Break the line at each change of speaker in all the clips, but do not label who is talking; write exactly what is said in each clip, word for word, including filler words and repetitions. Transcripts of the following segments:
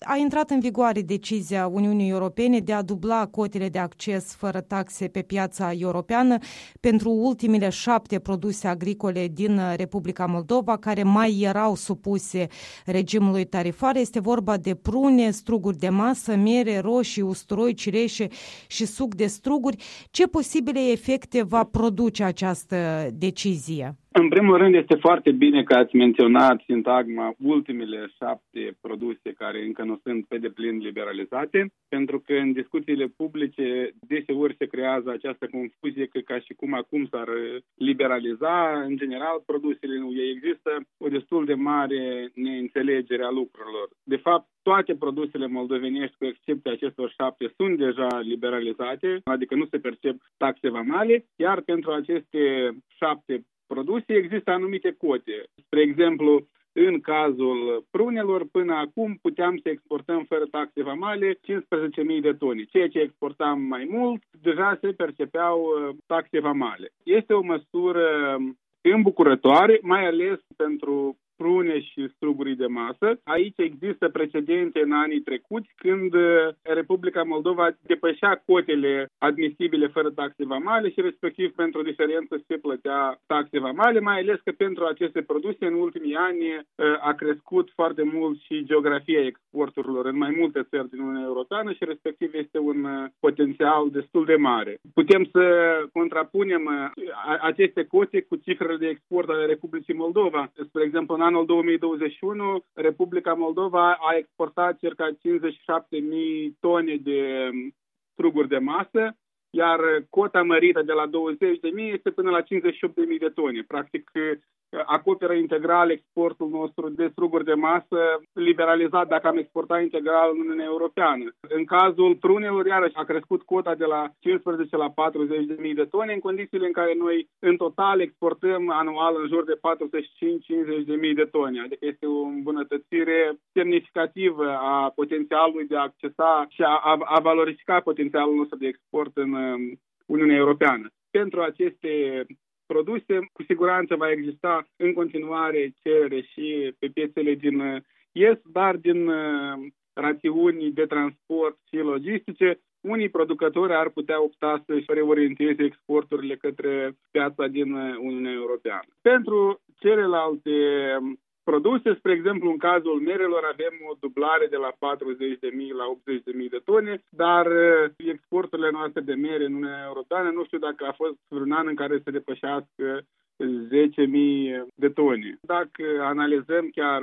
A intrat în vigoare decizia Uniunii Europene de a dubla cotele de acces fără taxe pe piața europeană pentru ultimele șapte produse agricole din Republica Moldova care mai erau supuse regimului tarifar. Este vorba de prune, struguri de masă, mere, roșii, usturoi, cireșe și suc de struguri. Ce posibile efecte va produce această decizie?
În primul rând, este foarte bine că ați menționat sintagma ultimele șapte produse care încă nu sunt pe deplin liberalizate, pentru că în discuțiile publice deseori se creează această confuzie că ca și cum acum s-ar liberaliza, în general, produsele nu există o destul de mare neînțelegere a lucrurilor. De fapt, toate produsele moldovenești, cu excepția acestor șapte, sunt deja liberalizate, adică nu se percep taxe vamale, iar pentru aceste șapte produse există anumite cote. Spre exemplu, în cazul prunelor, până acum puteam să exportăm fără taxe vamale cincisprezece mii de tone. Ceea ce exportam mai mult, deja se percepeau taxe vamale. Este o măsură îmbucurătoare, mai ales pentru prune și struguri de masă. Aici există precedente în anii trecuți când Republica Moldova depășea cotele admisibile fără taxe vamale și respectiv pentru diferență se plătea taxe vamale, mai ales că pentru aceste produse în ultimii ani a crescut foarte mult și geografia exporturilor în mai multe țări din Uniunea Europeană și respectiv este un potențial destul de mare. Putem să contrapunem aceste cote cu cifrele de export ale Republicii Moldova. Spre exemplu, în anul două mii douăzeci și unu, Republica Moldova a exportat circa cincizeci și șapte mii tone de struguri de masă, iar cota mărită de la douăzeci de mii este până la cincizeci și opt de mii de tone. Practic, acoperă integral exportul nostru de struguri de masă, liberalizat dacă am exportat integral în Uniunea Europeană. În cazul prunelor, iarăși, a crescut cota de la cincisprezece la patruzeci de mii de tone, în condițiile în care noi, în total, exportăm anual în jur de patruzeci și cinci la cincizeci de mii de tone. Adică este o îmbunătățire semnificativă a potențialului de a accesa și a, a, a valorifica potențialul nostru de export în Uniunea Europeană. Pentru aceste produse, cu siguranță va exista în continuare cerere și pe piețele din Est, dar din rațiuni de transport și logistice, unii producători ar putea opta să-și reorienteze exporturile către piața din Uniunea Europeană. Pentru celelalte produse, spre exemplu, în cazul merelor avem o dublare de la patruzeci de mii la optzeci de mii de tone, dar exporturile noastre de mere în Uniunea Europeană, nu știu dacă a fost vreun an în care să depășească zece mii de tone. Dacă analizăm chiar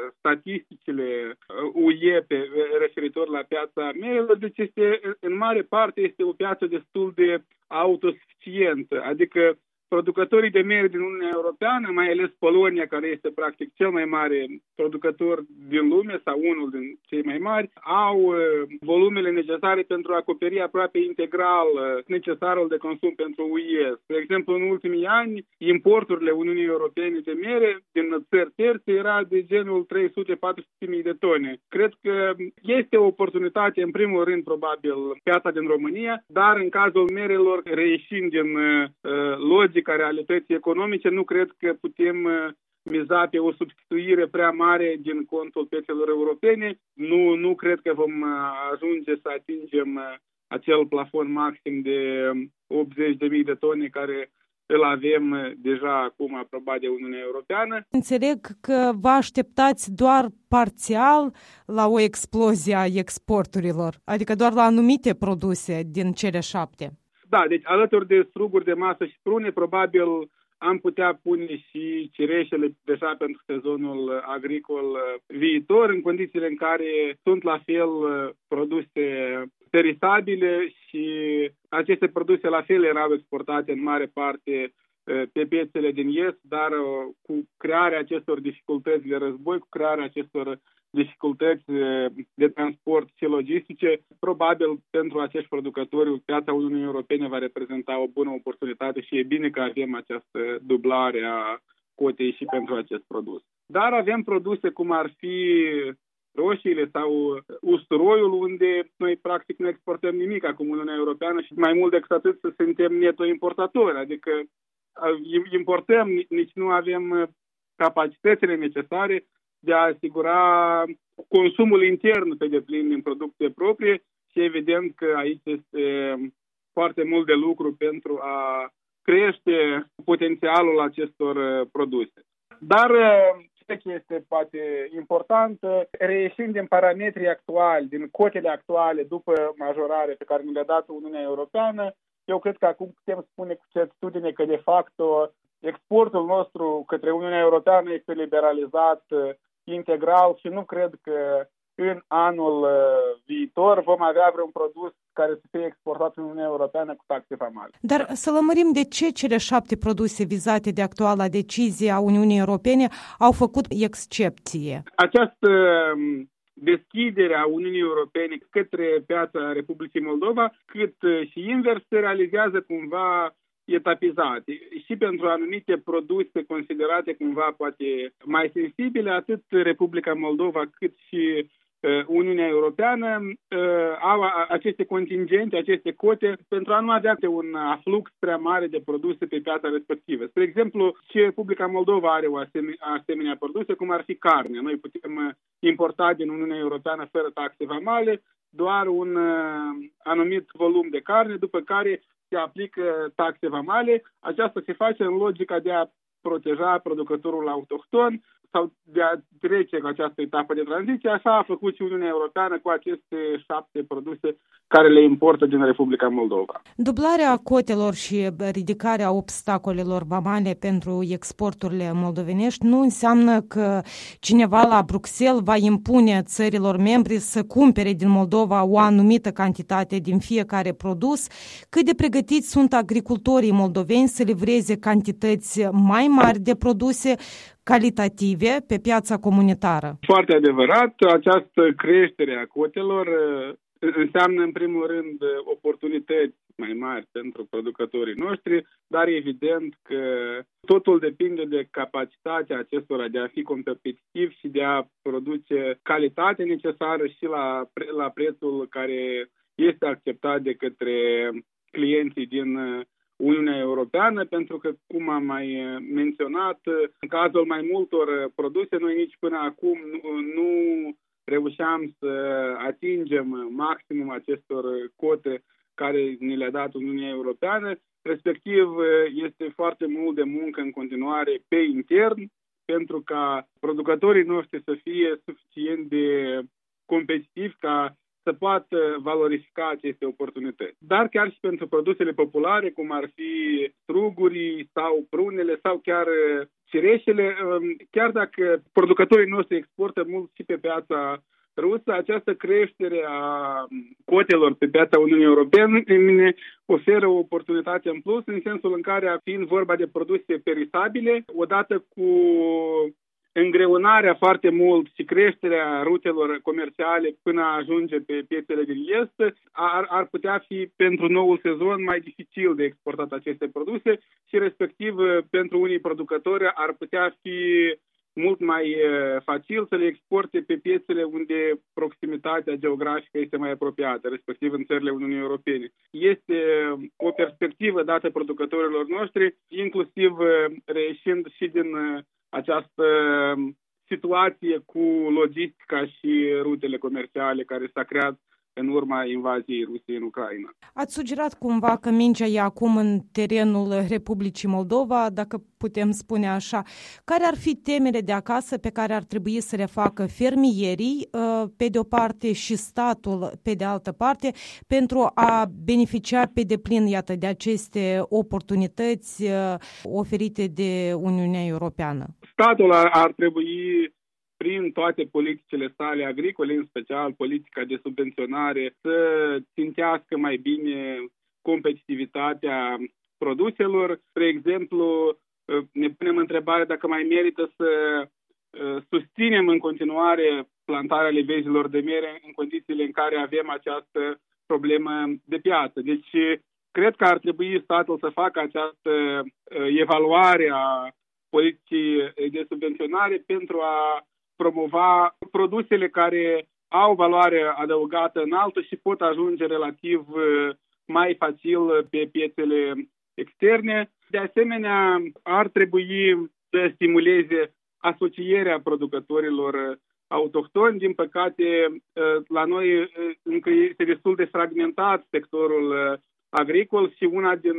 statisticile U E pe referitor la piața merelor, deci este, în mare parte este o piață destul de autosuficientă, adică producătorii de mere din Uniunea Europeană, mai ales Polonia, care este practic cel mai mare producător din lume sau unul din cei mai mari, au volumele necesare pentru a acoperi aproape integral necesarul de consum pentru U E. De exemplu, în ultimii ani, importurile Uniunii Europene de mere din țări terțe era de genul trei sute - patru sute mii de tone. Cred că este o oportunitate, în primul rând, probabil, piața din România, dar în cazul merelor, reieșind din uh, logic ca realității economice, nu cred că putem miza pe o substituire prea mare din contul piețelor europene. Nu, nu cred că vom ajunge să atingem acel plafon maxim de optzeci de mii de tone care îl avem deja acum aprobat de Uniunea Europeană.
Înțeleg că vă așteptați doar parțial la o explozie a exporturilor, adică doar la anumite produse din cele șapte.
Da, deci alături de struguri de masă și prune, probabil am putea pune și cireșele deja pentru sezonul agricol viitor, în condițiile în care sunt la fel produse perisabile și aceste produse la fel erau exportate în mare parte pe piețele din Est, dar cu crearea acestor dificultăți de război, cu crearea acestor dificultăți de transport și logistice, probabil pentru acești producători piața Uniunii Europene va reprezenta o bună oportunitate și e bine că avem această dublare a cotei și pentru acest produs. Dar avem produse cum ar fi roșiile sau usturoiul, unde noi practic nu exportăm nimic acum Uniunea Europeană și mai mult decât atât să suntem neto-importatori, adică importăm, nici nu avem capacitățile necesare de a asigura consumul intern pe deplin din producție proprie și evident că aici este foarte mult de lucru pentru a crește potențialul acestor produse. Dar ce este poate importantă, reieșind din parametrii actuali, din cotele actuale după majorare pe care ne le-a dat Uniunea Europeană, eu cred că acum putem spune cu certitudine că de fapt exportul nostru către Uniunea Europeană este liberalizat integral și nu cred că în anul viitor vom avea vreun produs care să fie exportat în Uniunea Europeană cu taxe vamale.
Dar să lămurim de ce cele șapte produse vizate de actuala decizie a Uniunii Europene au făcut excepție.
Această deschidere a Uniunii Europene către piața Republicii Moldova, cât și invers, se realizează cumva etapizat. Și pentru anumite produse considerate cumva poate mai sensibile, atât Republica Moldova cât și Uniunea Europeană au aceste contingente, aceste cote pentru a nu avea un aflux prea mare de produse pe piața respectivă. Spre exemplu, și Republica Moldova are o asemenea, asemenea produse, cum ar fi carne. Noi putem importa din Uniunea Europeană fără taxe vamale doar un anumit volum de carne, după care se aplică taxe vamale. Aceasta se face în logica de a proteja producătorul autohton sau de a trece cu această etapă de tranziție. Așa a făcut și Uniunea Europeană cu aceste șapte produse care le importă din Republica Moldova.
Dublarea cotelor și ridicarea obstacolelor vamale pentru exporturile moldovenești nu înseamnă că cineva la Bruxelles va impune țărilor membri să cumpere din Moldova o anumită cantitate din fiecare produs. Cât de pregătiți sunt agricultorii moldoveni să livreze cantități mai mari de produse calitative pe piața comunitară?
Foarte adevărat, această creștere a cotelor înseamnă în primul rând oportunități mai mari pentru producătorii noștri, dar evident că totul depinde de capacitatea acestora de a fi competitiv și de a produce calitatea necesară și la, la prețul care este acceptat de către clienții din Uniunea Europeană, pentru că, cum am mai menționat, în cazul mai multor produse, noi nici până acum nu, nu reușeam să atingem maximum acestor cote care ni le-a dat Uniunea Europeană. Respectiv, este foarte mult de muncă în continuare pe intern, pentru ca producătorii noștri să fie suficient de competitivi ca să poată valorifica aceste oportunități. Dar chiar și pentru produsele populare, cum ar fi strugurii sau prunele sau chiar cireșele, chiar dacă producătorii noștri exportă mult și pe piața rusă, această creștere a cotelor pe piața Uniunii Europene oferă o oportunitate în plus, în sensul în care, fiind vorba de produse perisabile, odată cu îngreunarea foarte mult și creșterea rutelor comerciale până a ajunge pe piețele din est, ar, ar putea fi pentru noul sezon mai dificil de exportat aceste produse și respectiv pentru unii producători ar putea fi mult mai facil să le exporte pe piețele unde proximitatea geografică este mai apropiată, respectiv în țările Uniunii Europene. Este o perspectivă dată producătorilor noștri, inclusiv reieșind și din această situație cu logistica și rutele comerciale care s-a creat în urma invaziei Rusiei în Ucraina.
Ați sugerat cumva că mingea e acum în terenul Republicii Moldova, dacă putem spune așa. Care ar fi temele de acasă pe care ar trebui să le facă fermierii, pe de o parte, și statul, pe de altă parte, pentru a beneficia pe deplin, iată, de aceste oportunități oferite de Uniunea Europeană?
Statul ar, ar trebui, prin toate politicile sale agricole, în special politica de subvenționare, să țintească mai bine competitivitatea produselor. Spre exemplu, ne punem întrebarea dacă mai merită să susținem în continuare plantarea livezilor de mere în condițiile în care avem această problemă de piață. Deci, cred că ar trebui statul să facă această evaluare a politicii de subvenționare pentru a promova produsele care au valoare adăugată înaltă și pot ajunge relativ mai facil pe piețele externe. De asemenea, ar trebui să stimuleze asocierea producătorilor autohtoni. Din păcate, la noi încă este destul de fragmentat sectorul agricol și una din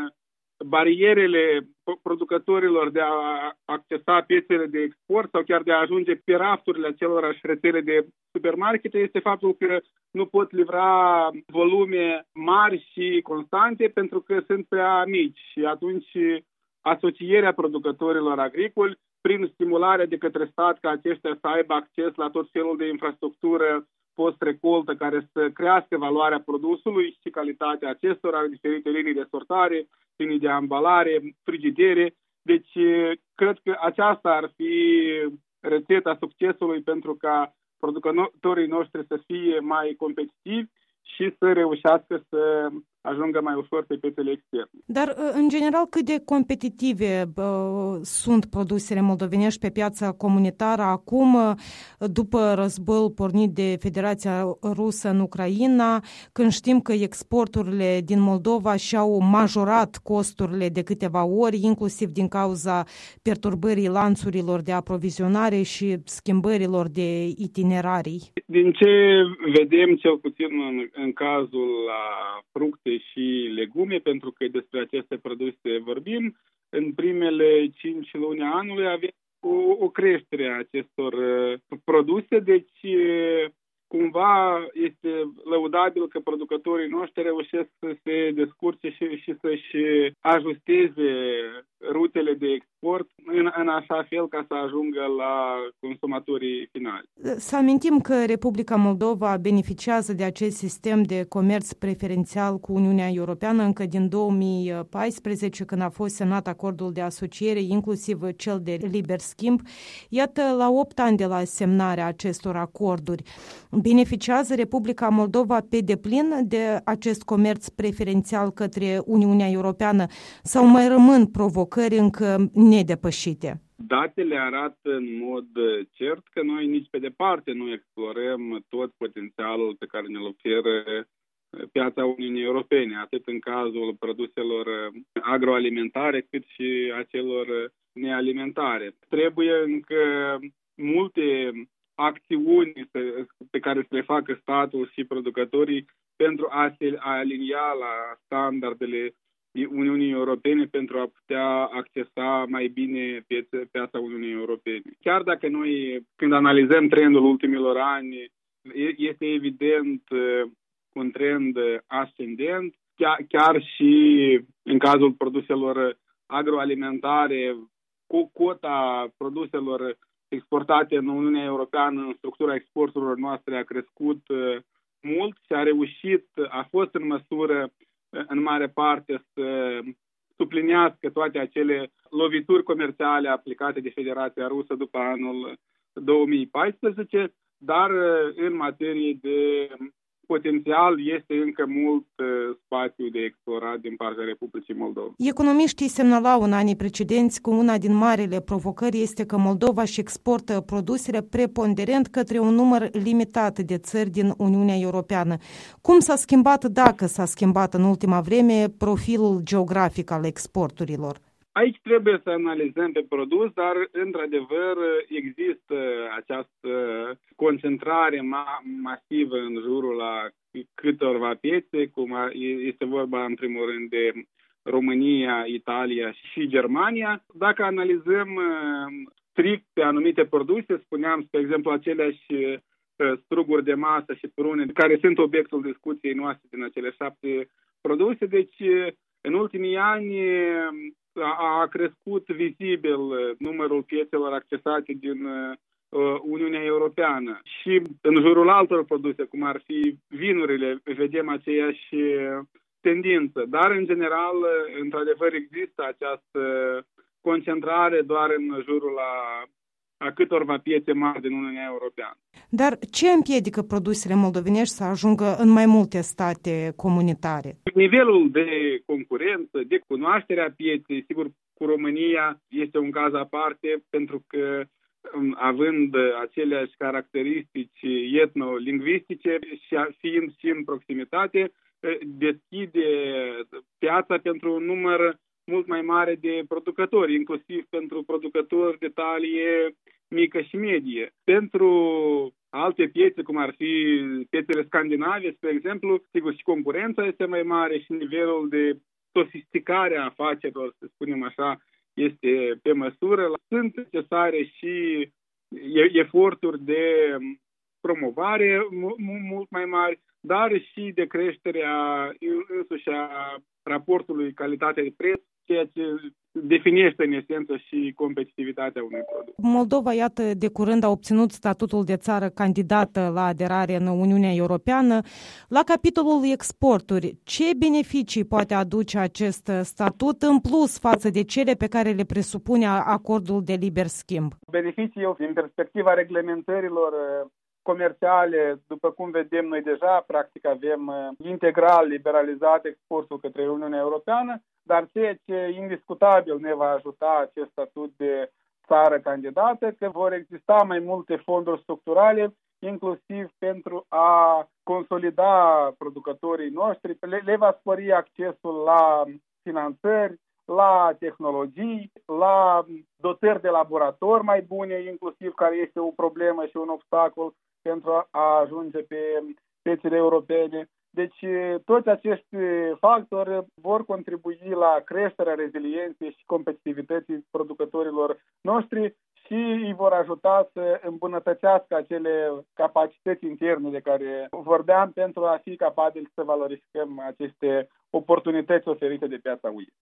barierele producătorilor de a accesa piețele de export sau chiar de a ajunge pe rafturile acelorași rețele de supermarkete este faptul că nu pot livra volume mari și constante pentru că sunt prea mici și atunci asocierea producătorilor agricoli prin stimularea de către stat ca aceștia să aibă acces la tot felul de infrastructură post-recoltă care să crească valoarea produsului și calitatea acestora, diferite linii de sortare, linii de ambalare, frigidere. Deci, cred că aceasta ar fi rețeta succesului pentru ca producătorii noștri să fie mai competitivi și să reușească să ajungă mai ușor pe piețele externe.
Dar, în general, cât de competitive uh, sunt produsele moldovenești pe piața comunitară acum, după războiul pornit de Federația Rusă în Ucraina, când știm că exporturile din Moldova și-au majorat costurile de câteva ori, inclusiv din cauza perturbării lanțurilor de aprovizionare și schimbărilor de itinerarii?
Din ce vedem, cel puțin în, în cazul la fructe și legume, pentru că despre aceste produse vorbim, în primele cinci luni anului avem o, o creștere a acestor uh, produse, deci uh, cumva este lăudabil că producătorii noștri reușesc să se descurce și, și să-și ajusteze rutele de export în, în așa fel ca să ajungă la consumatorii finali.
Să amintim că Republica Moldova beneficiază de acest sistem de comerț preferențial cu Uniunea Europeană încă din două mii paisprezece, când a fost semnat acordul de asociere, inclusiv cel de liber schimb. Iată, la opt ani de la semnarea acestor acorduri, beneficiază Republica Moldova pe deplin de acest comerț preferențial către Uniunea Europeană sau mai rămân provocări încă nedepășite?
Datele arată în mod cert că noi nici pe departe nu explorăm tot potențialul pe care ne-l oferă piața Uniunii Europene, atât în cazul produselor agroalimentare cât și a celor nealimentare. Trebuie încă multe acțiuni pe care să le facă statul și producătorii pentru a se alinia la standardele Uniunii Europene pentru a putea accesa mai bine piața Uniunii Europene. Chiar dacă noi, când analizăm trendul ultimilor ani, este evident un trend ascendent, chiar, chiar și în cazul produselor agroalimentare, cu cota produselor exportate în Uniunea Europeană, în structura exporturilor noastre a crescut mult și a reușit, a fost în măsură în mare parte să suplinească toate acele lovituri comerciale aplicate de Federația Rusă după anul două mii paisprezece, dar în materie de potențial este încă mult spațiu de explorat din partea Republicii Moldova.
Economiștii semnalau în anii precedenți că una din marile provocări este că Moldova își exportă produsele preponderent către un număr limitat de țări din Uniunea Europeană. Cum s-a schimbat, dacă s-a schimbat în ultima vreme, profilul geografic al exporturilor?
Aici trebuie să analizăm pe produs, dar într-adevăr există această concentrare ma- masivă în jurul la câtorva piețe, cum este vorba în primul rând de România, Italia și Germania. Dacă analizăm strict pe anumite produse, spuneam, spre exemplu, aceleași struguri de masă și prune, care sunt obiectul discuției noastre din acele șapte produse, deci în ultimii ani a crescut vizibil numărul piețelor accesate din Uniunea Europeană și în jurul altor produse, cum ar fi vinurile, vedem aceeași tendință. Dar, în general, într-adevăr, există această concentrare doar în jurul la a câtorva piețe mari din Uniunea Europeană.
Dar ce împiedică produsele moldovenești să ajungă în mai multe state comunitare?
Nivelul de concurență, de cunoașterea pieței, sigur, cu România este un caz aparte, pentru că având aceleași caracteristici etno-lingvistice și fiind și în proximitate, deschide piața pentru un număr mult mai mare de producători, inclusiv pentru producători de talie mică și medie. Pentru alte piețe, cum ar fi piețele scandinave, spre exemplu, sigur și concurența este mai mare și nivelul de sofisticare a afacerilor, să spunem așa, este pe măsură. Sunt necesare și eforturi de promovare mult mai mari, dar și de creșterea însuși a raportului calitate-preț, ceea ce definește în esență și competitivitatea unui produs.
Moldova, iată, de curând a obținut statutul de țară candidată la aderare în Uniunea Europeană. La capitolul exporturi, ce beneficii poate aduce acest statut în plus față de cele pe care le presupune acordul de liber schimb?
Beneficii, din perspectiva reglementărilor comerciale, după cum vedem noi deja, practic avem integral liberalizat exportul către Uniunea Europeană, dar ceea ce indiscutabil ne va ajuta acest statut de țară candidată, că vor exista mai multe fonduri structurale, inclusiv pentru a consolida producătorii noștri, le, le va spori accesul la finanțări, la tehnologii, la dotări de laborator mai bune, inclusiv care este o problemă și un obstacol pentru a ajunge pe piețele europene. Deci toți acești factori vor contribui la creșterea rezilienței și competitivității producătorilor noștri și îi vor ajuta să îmbunătățească acele capacități interne de care vorbeam pentru a fi capabili să valorificăm aceste oportunități oferite de piața U E.